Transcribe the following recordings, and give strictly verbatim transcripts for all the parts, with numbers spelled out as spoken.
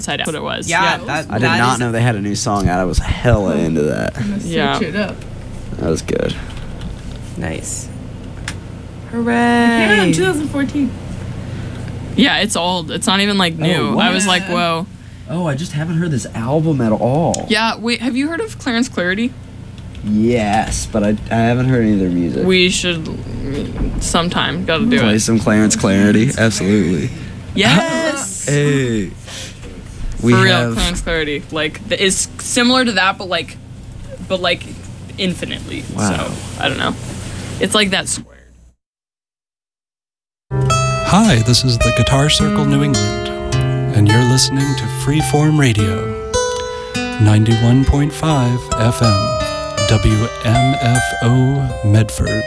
That's what it was. Yeah, yeah. that, I did that not is, know they had a new song out. I was hella into that. Yeah. Switch it up. That was good. Nice. Yeah, Hooray! twenty fourteen. Yeah, it's old. It's not even like new. Oh, I was wow. like, whoa. Oh, I just haven't heard this album at all. Yeah, wait, have you heard of Clarence Clarity? Yes, but I, I haven't heard any of their music. We should mm, sometime. Gotta do Play it. some Clarence Clarity. Absolutely. Yes! Hey. We For real, have Clarence Clarity. Like, th- is similar to that, but like, but like, infinitely. Wow. So, I don't know. It's like that squared. Hi, this is the Guitar Circle New England, and you're listening to Freeform Radio, ninety-one point five F M, W M F O Medford.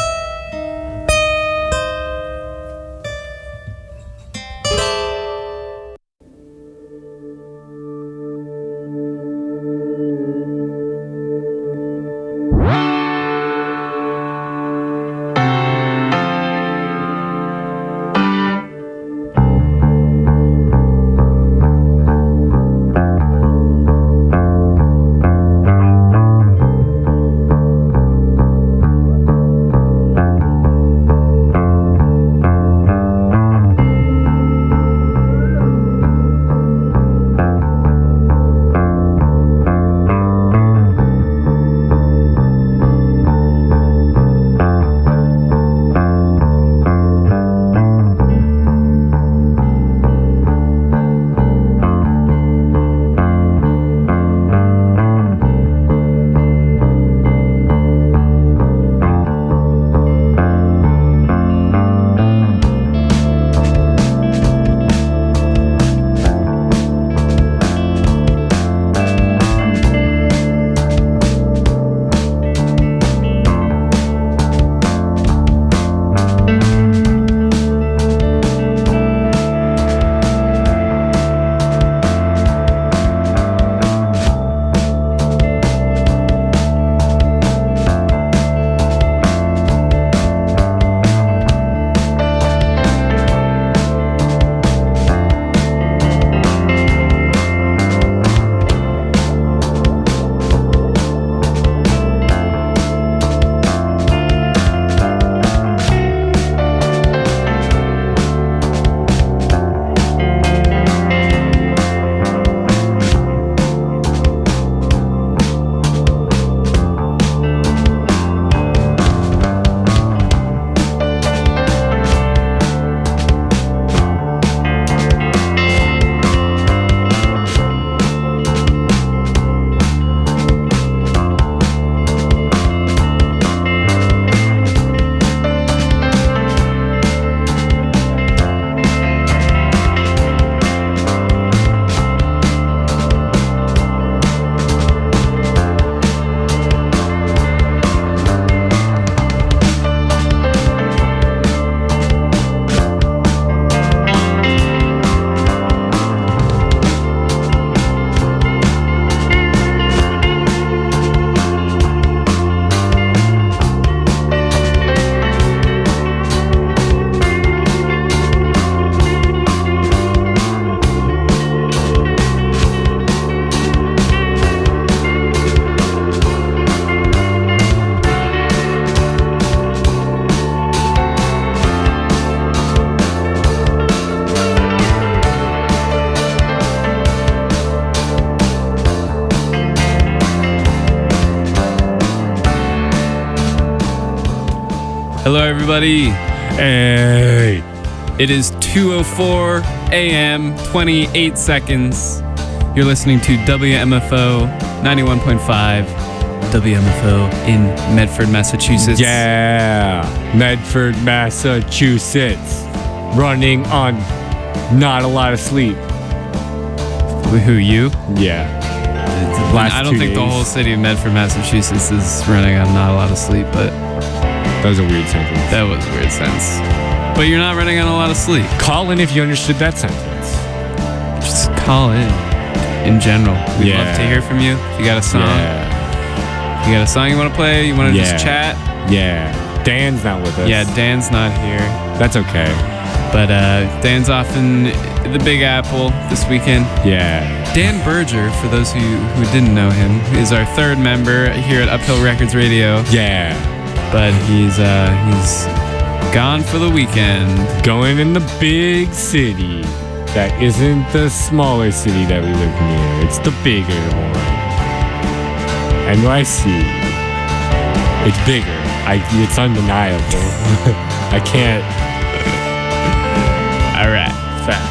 Hello, everybody. Hey. It is two oh four a.m., twenty-eight seconds. You're listening to W M F O ninety-one point five, W M F O in Medford, Massachusetts. Yeah, Medford, Massachusetts. Running on not a lot of sleep. Who, you? Yeah. Last I don't two think days. the whole city of Medford, Massachusetts is running on not a lot of sleep, but That was a weird sentence. that was a weird sense. But you're not running on a lot of sleep. Call in if you understood that sentence. Just call in. In general, we'd Yeah. love to hear from you. If you got a song, Yeah. you got a song you want to play, you want to Yeah. just chat. Yeah. Dan's not with us. Yeah, Dan's not here, That's okay. but uh, Dan's off in the Big Apple this weekend. Yeah. Dan Berger, for those who, who didn't know him, is our third member here at Uphill Records Radio. Yeah. But he's uh, he's gone for the weekend. Going in the big city that isn't the smaller city that we live near. It's the bigger one. N Y C. It's bigger. I, it's undeniable. I can't. All right. Fact.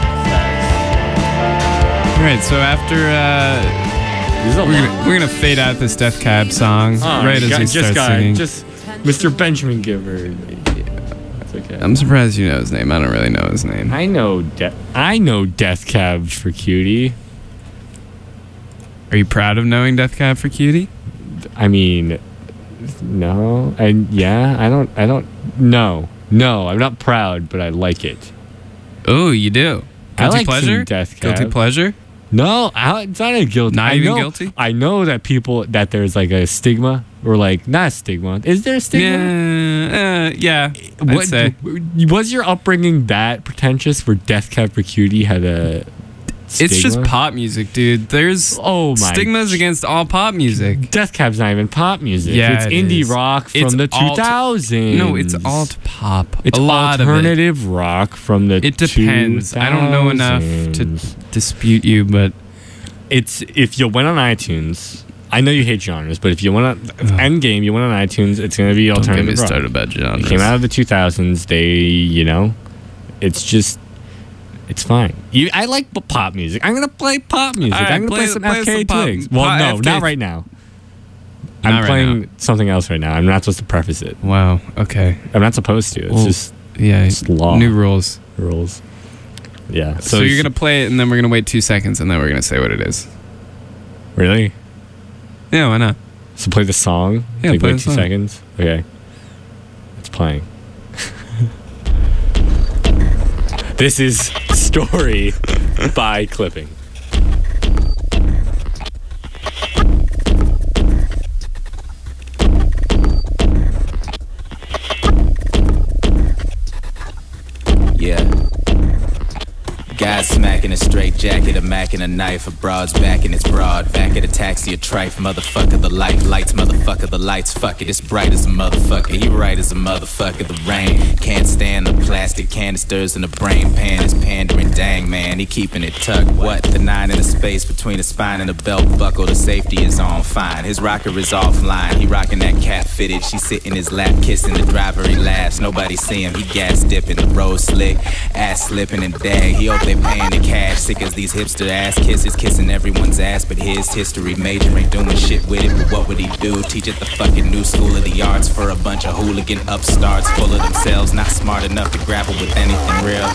All right. So after uh, we're gonna, we're gonna fade out this Death Cab song Oh, right as got, we just start got, singing. Just Mister Benjamin Giver. It's okay. I'm surprised you know his name. I don't really know his name. I know. De- I know Death Cab for Cutie. Are you proud of knowing Death Cab for Cutie? I mean, no, and yeah, I don't, I don't, no, no, I'm not proud, but I like it. Oh, you do. Guilty I like pleasure. some Death Cab. Guilty pleasure. No, I, it's not a guilty. Not I even know, guilty? I know that people that there's like a stigma or like not a stigma. Is there a stigma? Yeah, uh, yeah. I'd What say. was your upbringing that pretentious? Where Death Cab for Cutie had a stigma? It's just pop music, dude. There's Oh my stigmas against all pop music. Death Cab's not even pop music. Yeah, it's it indie is. rock from It's the alt- two thousands. No, it's alt pop. It's a lot of it. alternative rock from the It depends. I don't know enough to two thousands. dispute you, but It's if you went on iTunes. I know you hate genres, but if you went on Endgame, you went on iTunes. It's gonna be don't get alternative me rock. started about genres. It came out of the two thousands. They, you know, it's just, it's fine. You, I like p- pop music. I'm gonna play pop music. All right, I'm gonna play, play- some play F K some pop- Twigs. Well, pop- no, F K not right now. Not I'm right playing now. something else right now. I'm not supposed to preface it. Wow. Okay. I'm not supposed to. It's Well, just Yeah. it's law. New rules. rules. Yeah. So, you're gonna play it, and then we're gonna wait two seconds, and then we're gonna say what it is. really? Yeah. Why not? So play the song. Yeah, Take play like the two song. seconds. Okay. It's playing. This is Story by Clipping. Yeah. Guy smacking a straight jacket, a mac and a knife, a broad's back and it's broad. Back at a taxi, a trife, motherfucker, the light, lights, motherfucker, the lights, fuck it, it's bright as a motherfucker, he right as a motherfucker, the rain. Can't stand the plastic canisters in the brain pan, is pandering, dang man, he keeping it tucked. What? The nine in the space between the spine and the belt buckle, the safety is on fine. His rocker is offline, he rocking that cat fitted, she sit in his lap, kissing the driver, he laughs, nobody see him, he gas dipping, the road slick, ass slipping and dag, he hope they paying the cash, sick as these hipster ass kisses, kissing everyone's ass, but his history major ain't doing shit with it, but what would he do? Teach at the fucking new school of the arts for a bunch of hooligan upstarts, full of themselves, not smart enough to grapple with anything real.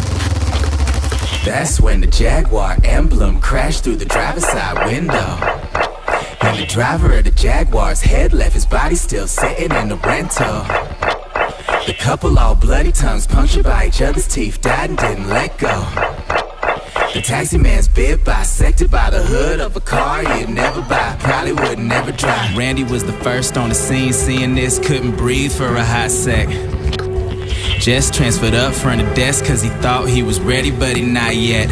That's when the Jaguar emblem crashed through the driver's side window. And the driver of the Jaguar's head left, his body still sitting in the rental. The couple all bloody tongues punctured by each other's teeth died and didn't let go. The taxi man's bib bisected by the hood of a car he'd never buy, probably would never drive. Randy was the first on the scene, seeing this, couldn't breathe for a hot sec. Just transferred up front of desk cause he thought he was ready, but he not yet.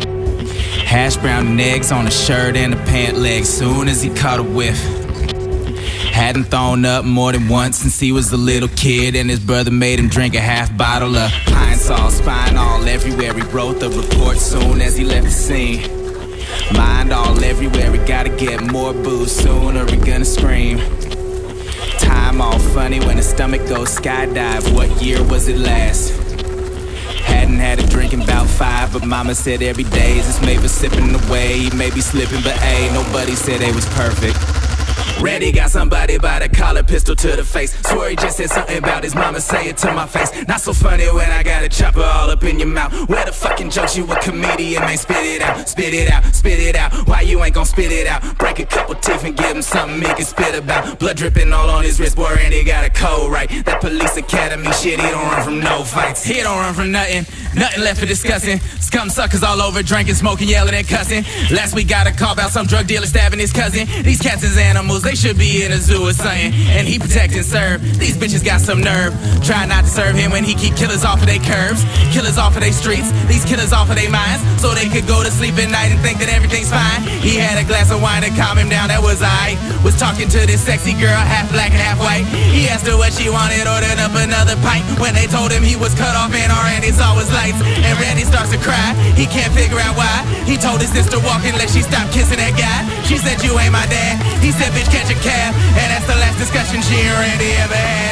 Hash brown and eggs on a shirt and a pant leg soon as he caught a whiff. Hadn't thrown up more than once since he was a little kid, and his brother made him drink a half bottle of pine sol, spine all everywhere. He wrote the report soon as he left the scene. Mind all everywhere, we gotta get more booze soon or we gonna scream. Time all funny when his stomach goes skydive. What year was it last? Hadn't had a drink in about five, but mama said every day is just made for sipping away. He may be slipping, but ayy, nobody said they was perfect. Randy got somebody by the collar, pistol to the face. Swear he just said something about his mama, say it to my face. Not so funny when I got a chopper all up in your mouth. Where the fucking jokes, you a comedian, man, spit it out, spit it out, spit it out. Why you ain't gon' spit it out? Break a couple teeth and give him something he can spit about. Blood dripping all on his wrist, boy, Randy got a cold right. That police academy shit, he don't run from no fights. He don't run from nothing, nothing left for discussing. Scum suckers all over, drinking, smoking, yelling and cussing. Last week got a call about some drug dealer stabbing his cousin. These cats is animals, they should be in a zoo or something. And he protect and serve. These bitches got some nerve. Try not to serve him when he keep killers off of their curbs, killers off of their streets, these killers off of their minds, so they could go to sleep at night and think that everything's fine. He had a glass of wine to calm him down, that was I. Was talking to this sexy girl, half black and half white. He asked her what she wanted, ordered up another pint. When they told him he was cut off, man, all Randy saw was lights. And Randy starts to cry, he can't figure out why. He told his sister walk unless she stopped kissing that guy. She said, you ain't my dad. He said, bitch, catch a cab. And that's the last discussion she and Randy ever had.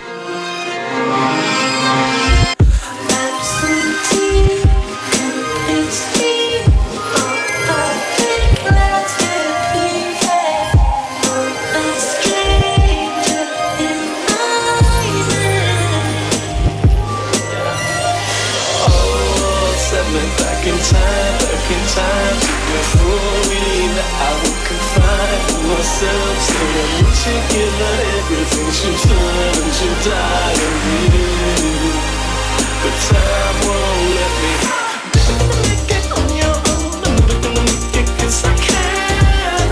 Everything she turned and she died of you. But time won't let me. You're gonna make it on your own. I'm gonna make it 'cause I can.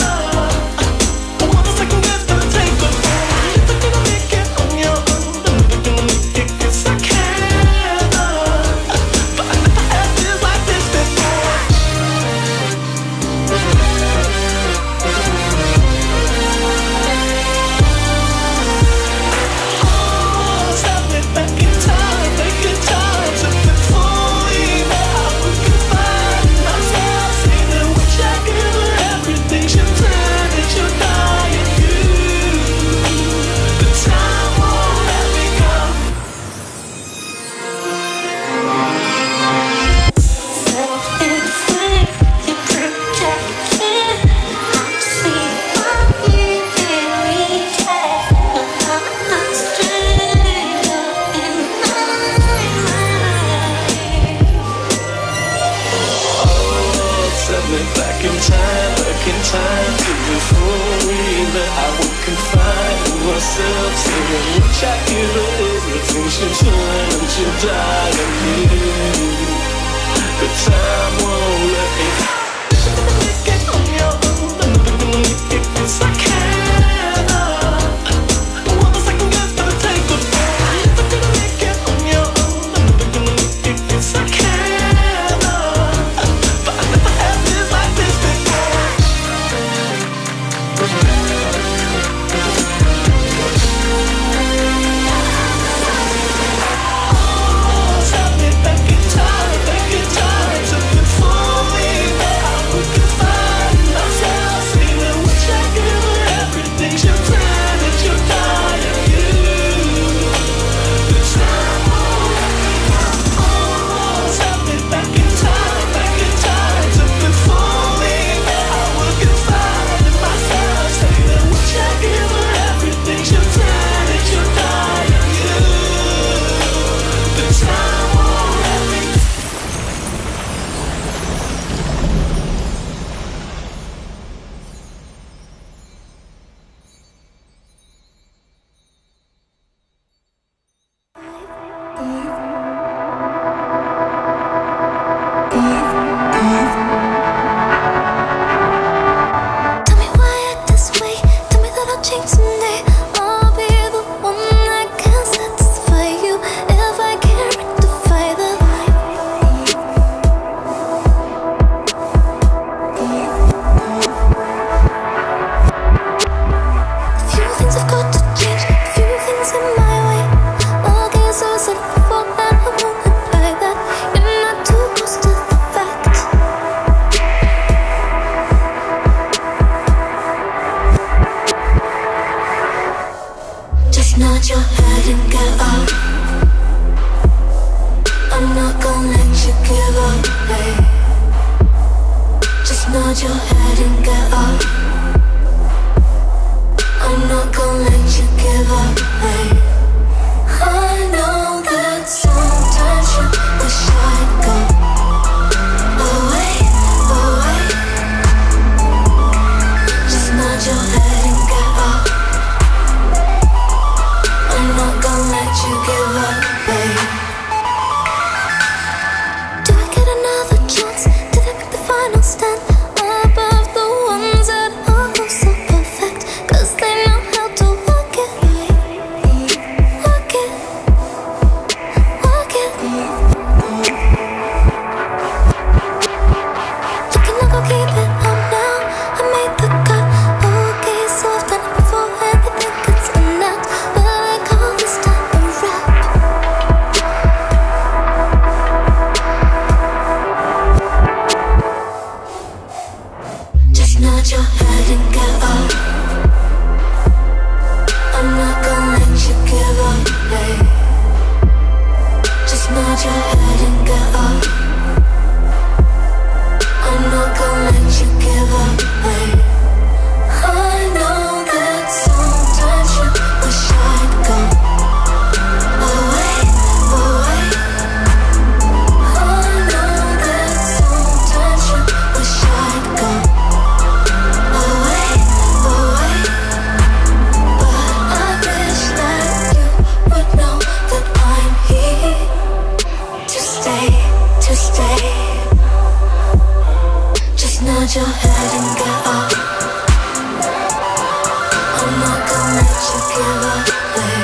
I want a second guess, but it take but one. You're gonna make it on your own. I'm gonna make it 'cause I can. But I never had this like this before. Stand above the ones that are so perfect, 'cause your head and get up. I'm not gonna let you give up, babe. Just nod your head and get up. I'm not gonna let you give up, babe. I know that sometimes you wish I'd go away, away. I know that sometimes you wish I'd go away, away. But I wish that you would know that I'm here to stay, to stay. Just nod your head and get up. I'm not gonna let you give up, babe.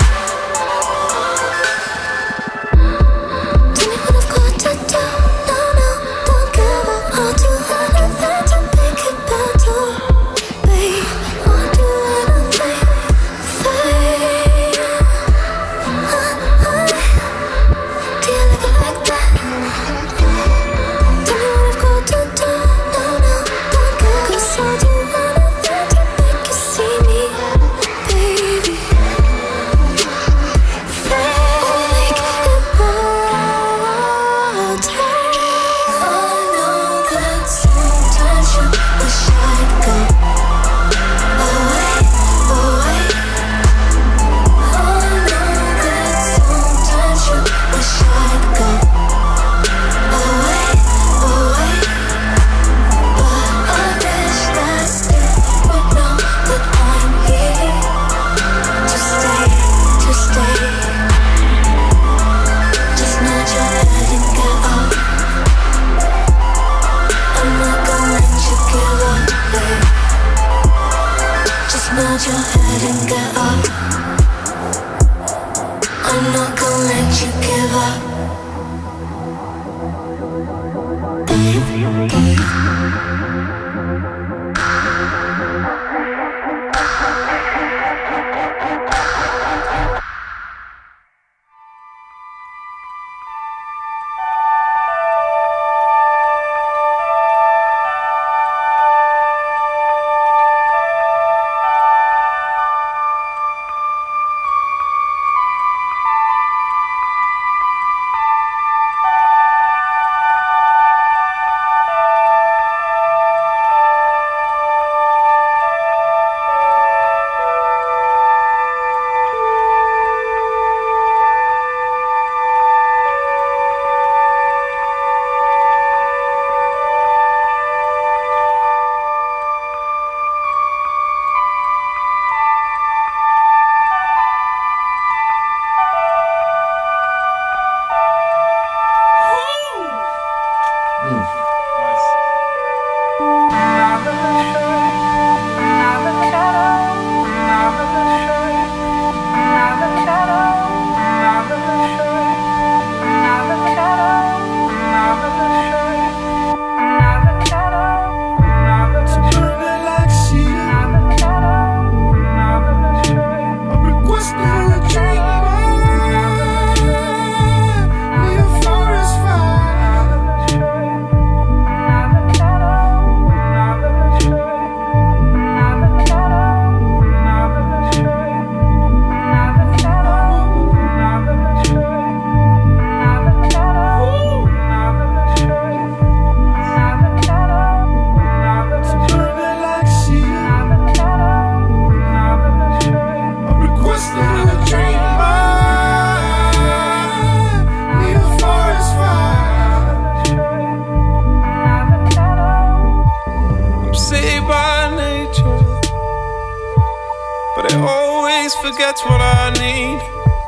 Tell me what I've got to do. No, no, don't give up. I'll do anything to make it better, babe. I'll do anything for you. Uh, uh. Do you like it like that? Tell me what I've got to do. No, no, don't give up. 'Cause I'll do anything to make you see me, baby. I'll make it better. I know that sometimes you wish I'd go away, away. I know that sometimes you wish I'd go away, away. But I wish that you would know that I'm here to stay, to stay. Just nod your head and get up. I'm not gonna let you give up, babe. Just nod your head and get up. I'm not gonna let you give up, babe. Forgets what I need.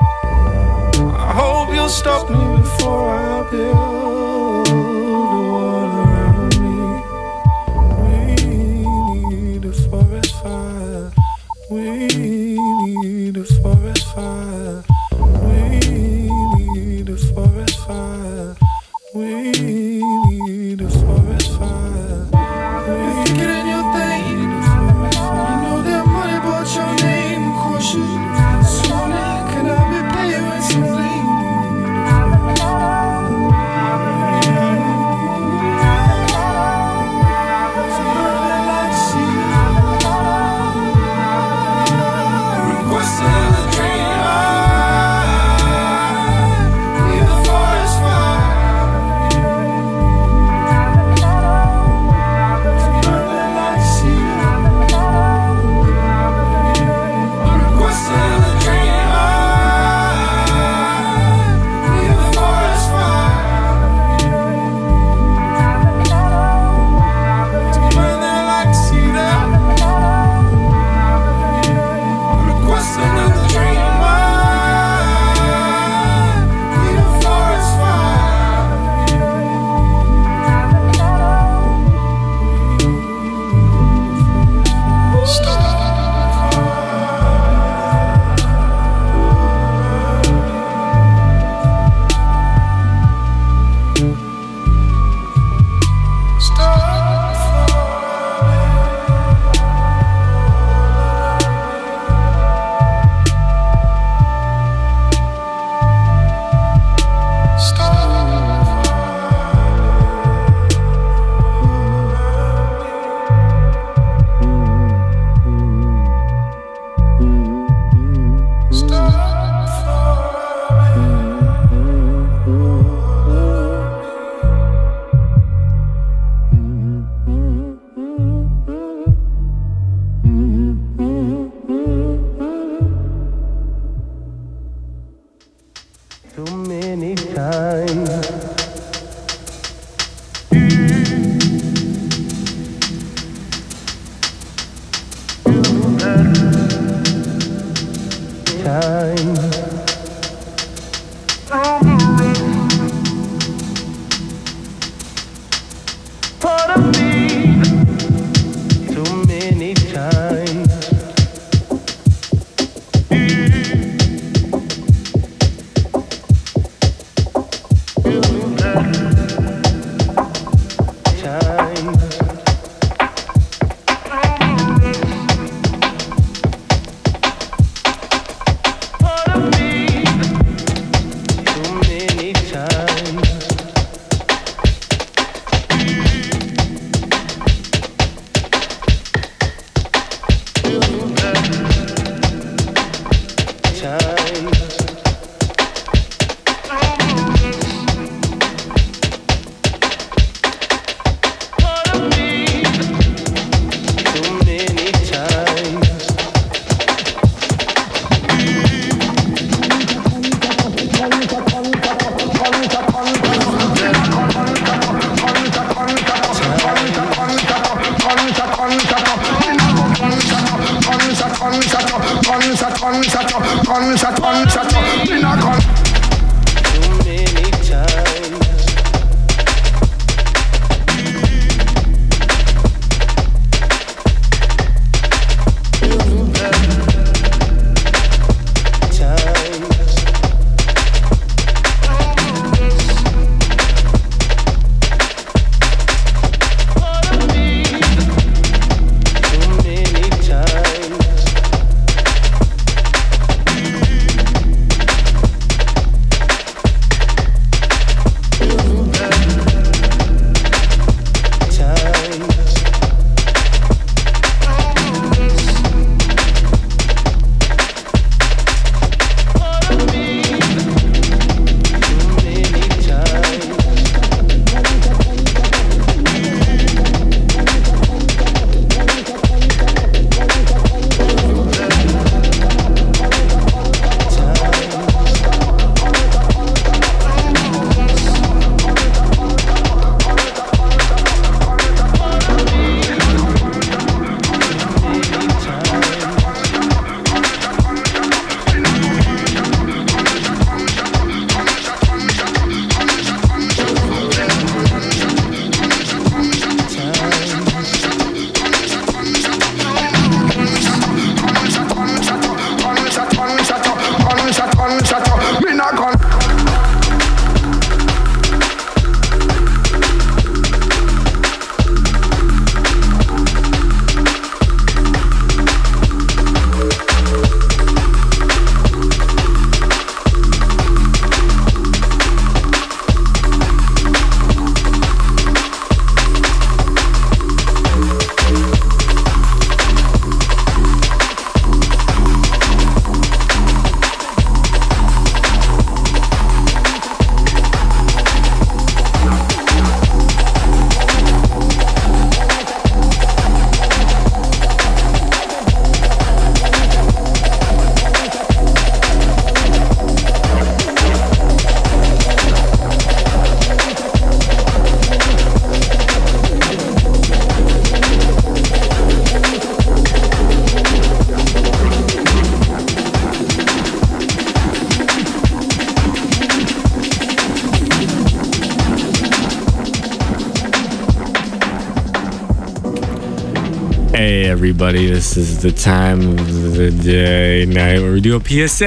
I hope you'll stop me before I build a wall around me. We need a forest fire. We need a forest fire. We need a forest fire. We need a forest fire. If you get in your thing, you need a forest fire. You know that money bought your name. So now can I be playing with some lean? times. Part of me, too many times. Hey everybody, this is the time of the day, night where we do a P S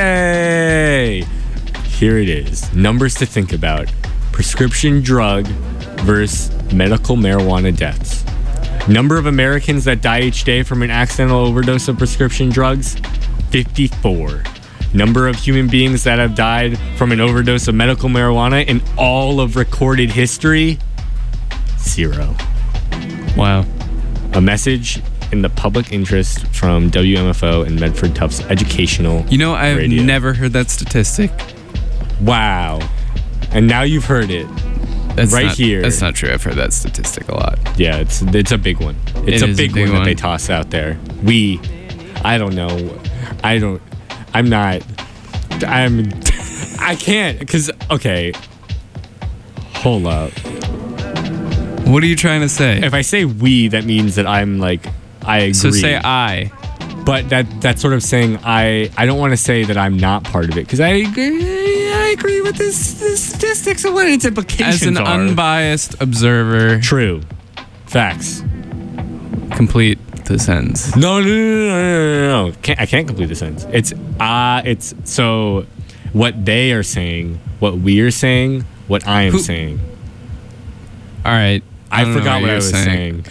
A. Here it is. Numbers to think about. Prescription drug versus medical marijuana deaths. Number of Americans that die each day from an accidental overdose of prescription drugs, fifty-four. Number of human beings that have died from an overdose of medical marijuana in all of recorded history, zero. Wow. A message in the public interest from W M F O and Medford Tufts Educational You know, I've Radio. never heard that statistic. Wow. And now you've heard it. That's right not, here. That's not true. I've heard that statistic a lot. Yeah, it's it's a big one. It's It a is big, a big one, one. that they toss out there. We, I don't know. I don't, I'm not, I'm, I can't, because, okay. Hold up. What are you trying to say? If I say we, that means that I'm like, I agree. So say I. but that that's sort of saying I I don't want to say that I'm not part of it because I agree, I agree with this, this statistics and what its implications As an are. unbiased observer, True. Facts. complete the sentence. No, no, no, no, no, no, no. Can't, I can't complete the sentence. It's uh it's so what they are saying, what we are saying, what I am Who- saying. All right. I, don't know forgot what, I you're was saying.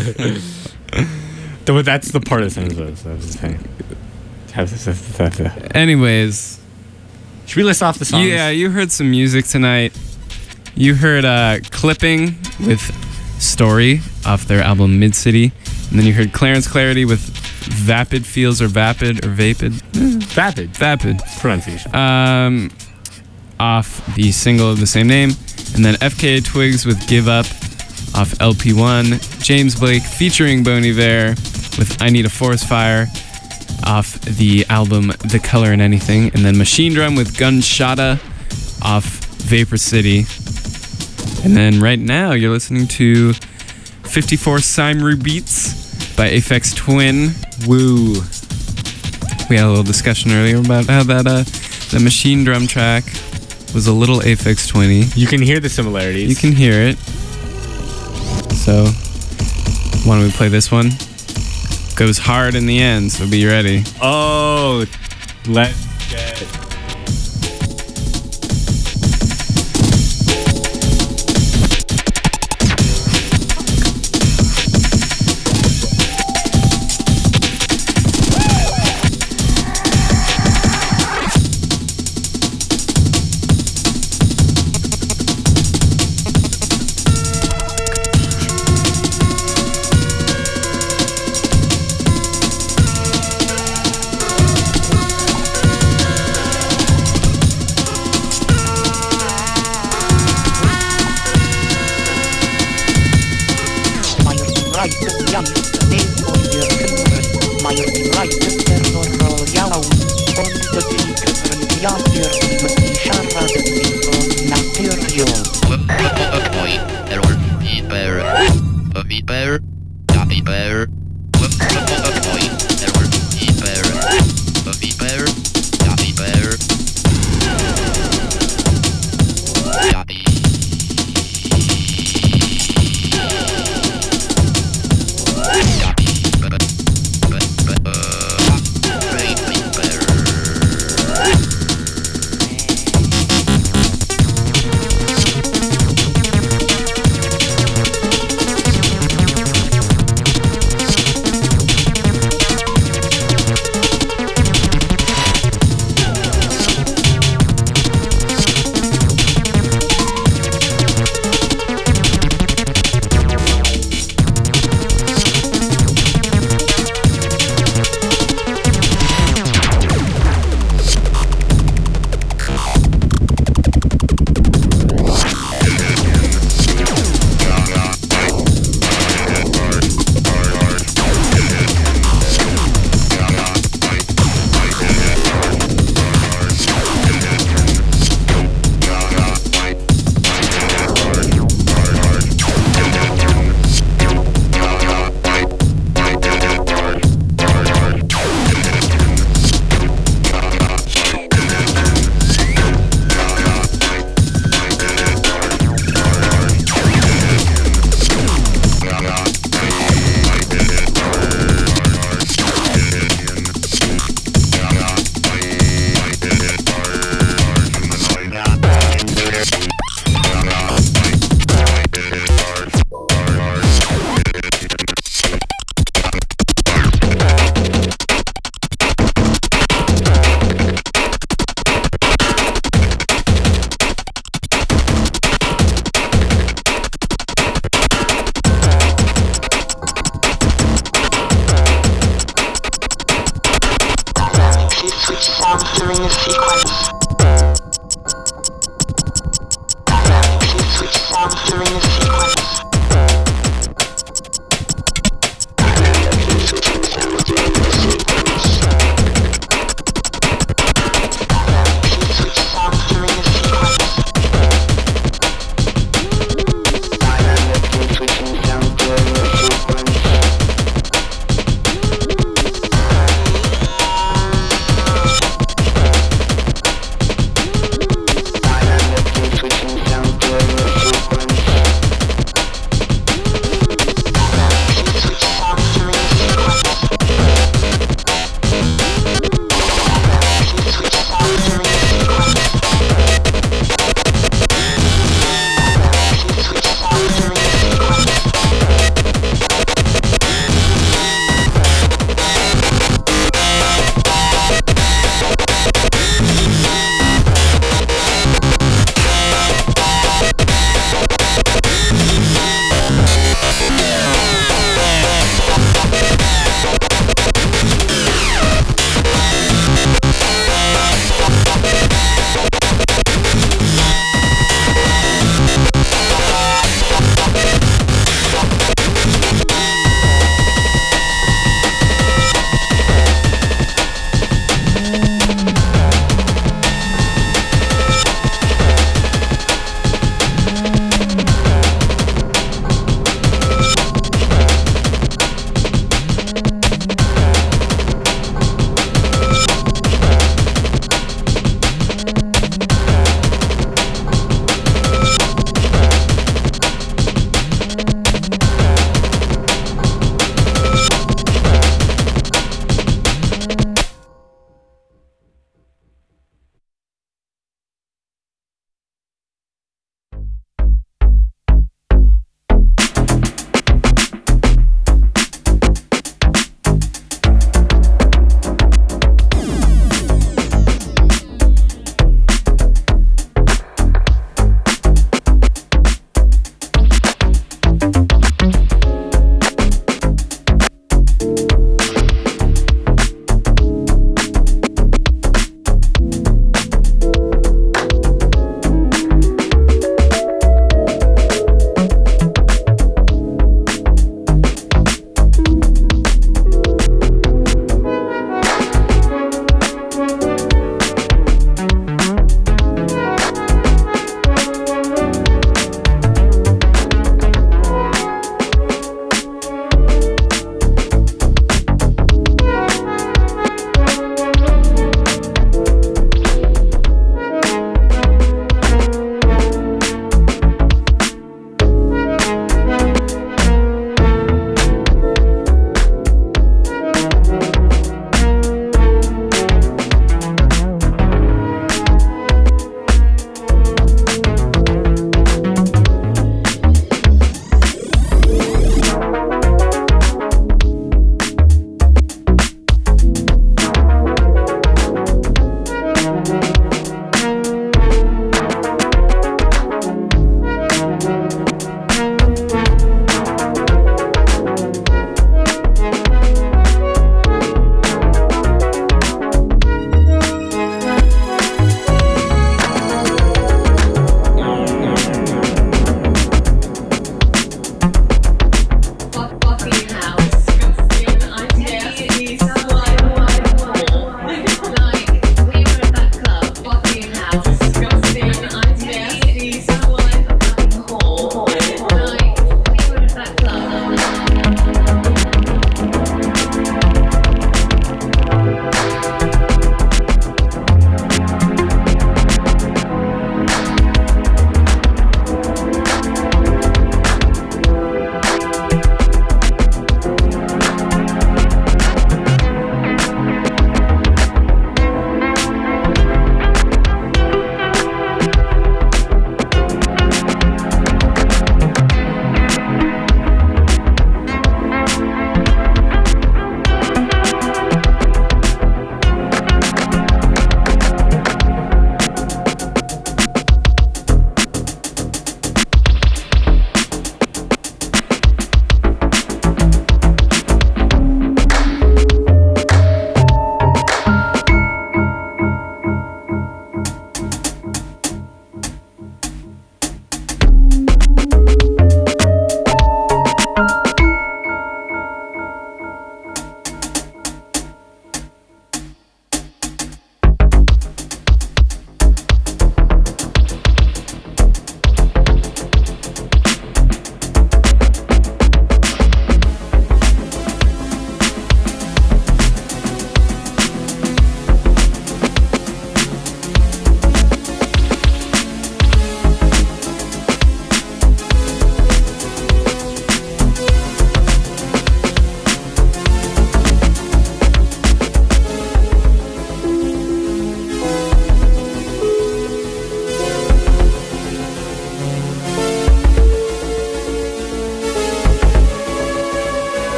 Though that's the part of the sentence I was, I was saying. Anyways, Should we list off the songs? yeah, you heard some music tonight. You heard uh, Clipping with Story off their album Mid City. And then you heard Clarence Clarity with Vapid Feels or Vapid or Vapid. Vapid. Vapid. Pronunciation. Um, off the single of the same name. And then F K A Twigs with Give Up off L P one. James Blake featuring Bon Iver with I Need a Forest Fire off the album The Color in Anything. And then Machine Drum with Gunshotta off Vapor City. And then right now you're listening to fifty-four Simru Beats by Aphex Twin. Woo. We had a little discussion earlier about how that uh, the Machine Drum track was a little Aphex Twin-y. You can hear the similarities. You can hear it. So, why don't we play this one? Goes hard in the end, so be ready. Oh, let's get.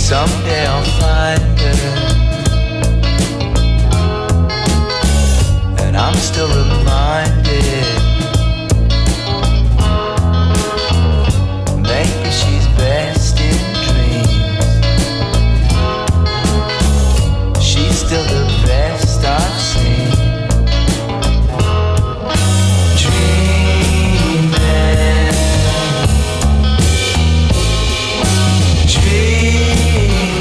Someday I'll find her, and I'm still reminded. Maybe she's best in dreams. She's still the best I've seen. Dreaming, dreaming,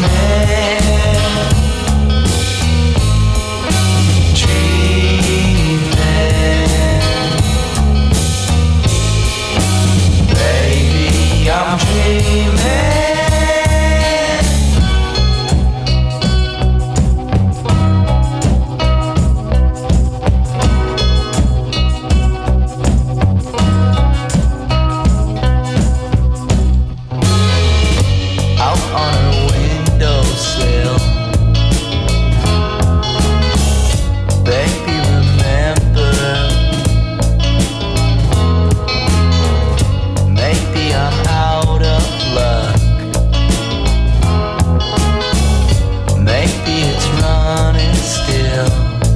dreaming. Baby, I'm dreaming. Out on her windowsill, baby, remember, maybe I'm out of luck. Maybe it's running still.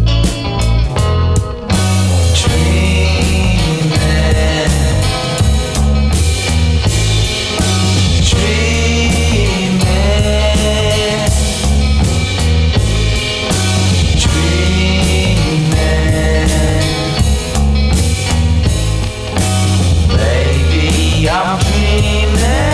Dreaming, dreaming, dreaming. Baby, I'm dreaming.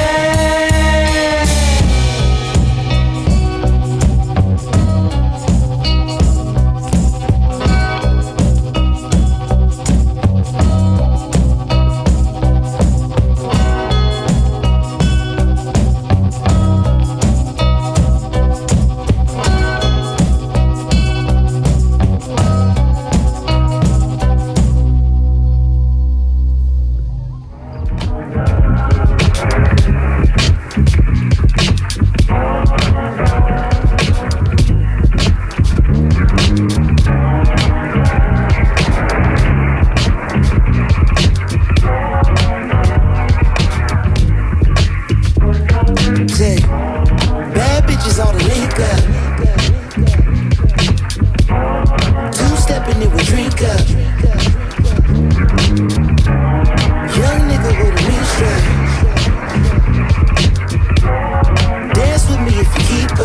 Say, bad bitches all the link up. Two stepping it with drink up. Young nigga with a new strap. Dance with me if you keep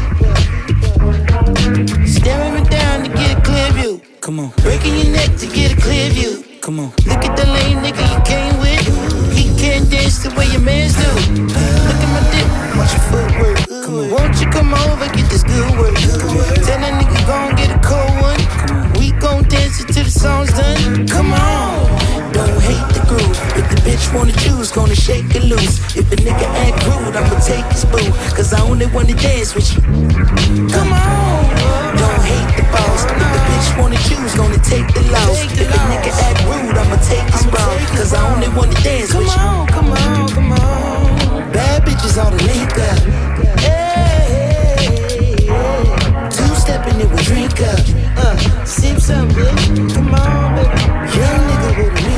up. Staring me down to get a clear view. Come on. Breaking your neck to get a clear view. Come on. Look at the lame nigga you came with. He can't dance the way your mans do. Look at my dick, watch your footwork. Come on. Won't you come over, get this good work? Tell that nigga gon' get a cold one. We gon' dance until the song's done. Come on. Don't hate the groove. If the bitch wanna choose, gonna shake it loose. If a nigga act rude, I'ma take his boo. Cause I only wanna dance with you. Come on. Don't hate the boss. If the bitch wanna choose, gonna take the loss. If a nigga act rude, I'ma take his ball. Cause I only wanna dance with you. Come on, come on, come on. Bad bitches all the link up. Hey, two stepping it with drink up. Uh, sip some, bitch. Come on, baby. Young nigga with a new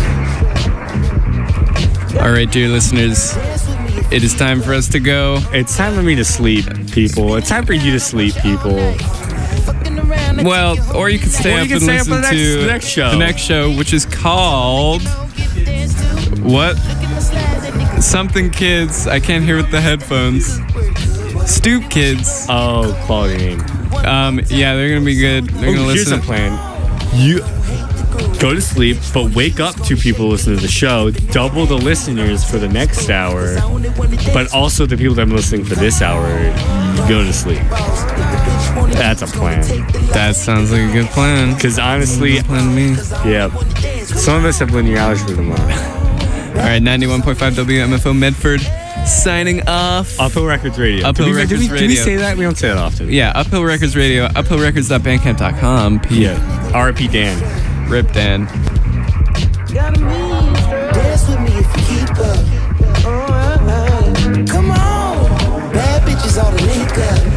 strap. All right, dear listeners, it is time for us to go. It's time for me to sleep, people. It's time for you to sleep, people. Well, or you can stay Or you up can and stay up listen for the next- to the next show. the next show, which is called what? Something Kids. I can't hear with the headphones. Stoop Kids. Oh, quality name. Um, yeah, they're gonna be good. They're Oh, gonna here's listen. a plan. You go to sleep, but wake up two people listening to the show. Double the listeners for the next hour, but also the people that I'm listening for this hour. Go to sleep. That's a plan. That sounds like a good plan. Because honestly, Plan to me. yeah, some of us have linear algebra tomorrow. All right, ninety-one point five W M F O Medford, signing off. Uphill Records Radio. Uphill did we, Records did we, Radio. Did we say that? We don't say that often. Yeah, Uphill Records Radio, uphill records dot bandcamp dot com. P- Yeah. R I P Dan. Rip Dan. Dance with me if you keep up. Come on. Bad bitches all the link up.